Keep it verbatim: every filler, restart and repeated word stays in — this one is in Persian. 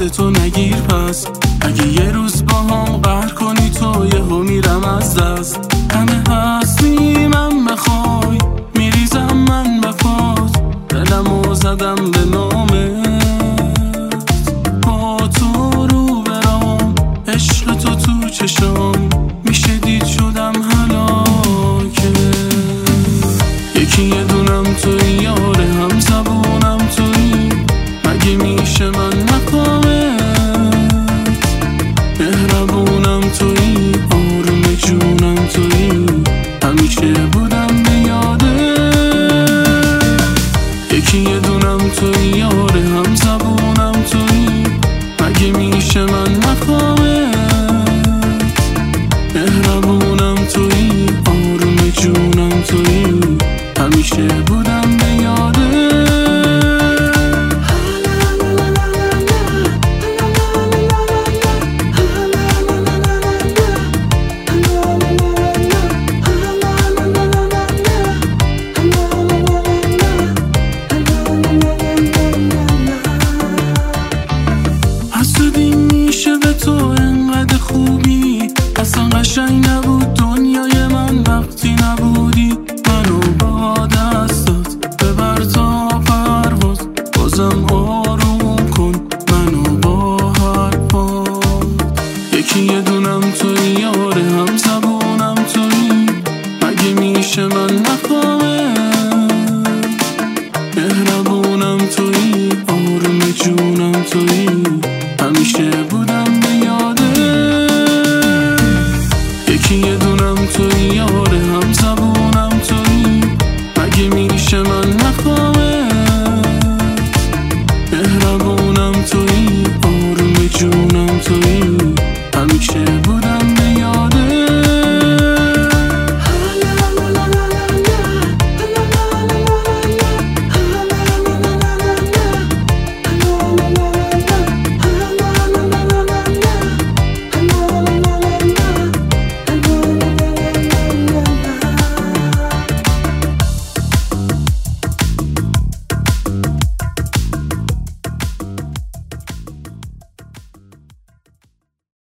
تو نگیر پس. اگه یه روز با هم قهر کنی تو یهو میرم از دست. همه هستی من بخوای میریزم من به پات، دلمو زدم به نامت. با تو رو برام عشق تو تو چشام میشه دید شدم هلاکه. یکی یه دونم توی یاره هم زبونم توی، مگه میشه من مقامت؟ مهربونم توی آروم جونم توی، همیشه بودم به یاده. یکی یه دونم توی یاره هم زبونم توی، مگه میشه من مقامت؟ مهربونم توی آروم جونم توی، همیشه بودم به یاده. حسودی میشه به تو انقدر خوبی، اصلا قشنگ